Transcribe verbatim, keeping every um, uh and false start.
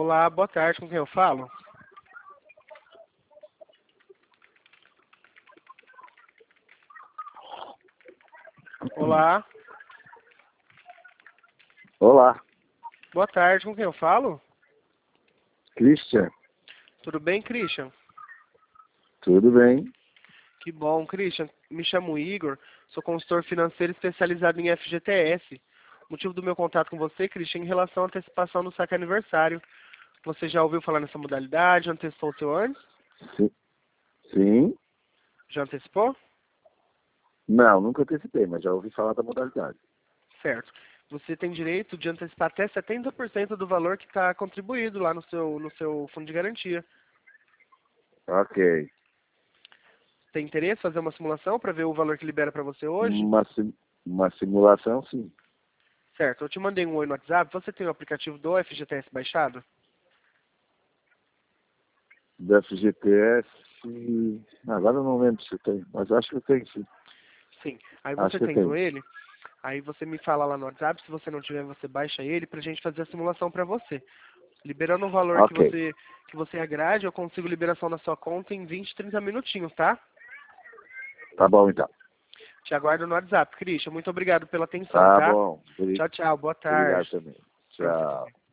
Olá, boa tarde, com quem eu falo? Olá, Olá, boa tarde, com quem eu falo? Christian, Tudo bem, Christian? tudo bem? Que bom, Christian. Me chamo Igor, sou consultor financeiro especializado em F G T S. O motivo do meu contato com você, Christian, é em relação à antecipação do saque aniversário. Você já ouviu falar nessa modalidade? Antecipou o seu antes? Sim. Sim? Já antecipou? Não, nunca antecipei, mas já ouvi falar da modalidade. Certo. Você tem direito de antecipar até setenta por cento do valor que está contribuído lá no seu, no seu fundo de garantia. Ok. Tem interesse em fazer uma simulação para ver o valor que libera para você hoje? Uma, sim- uma simulação, sim. Certo. Eu te mandei um oi no WhatsApp. Você tem o aplicativo do F G T S baixado? Da F G T S, agora eu não lembro se tem, mas acho que tem, sim. Sim. Aí Acho você que tendo tem. ele, aí você me fala lá no WhatsApp. Se você não tiver, você baixa ele pra gente fazer a simulação para você. Liberando o valor que Ok. você que você agrade, eu consigo liberação na sua conta em vinte, trinta minutinhos, tá? Tá bom, então. Te aguardo no WhatsApp, Christian. Muito obrigado pela atenção, Tá tá? bom. Obri- Tchau, tchau. Boa Obrigado tarde. também. Pra você Tchau. também.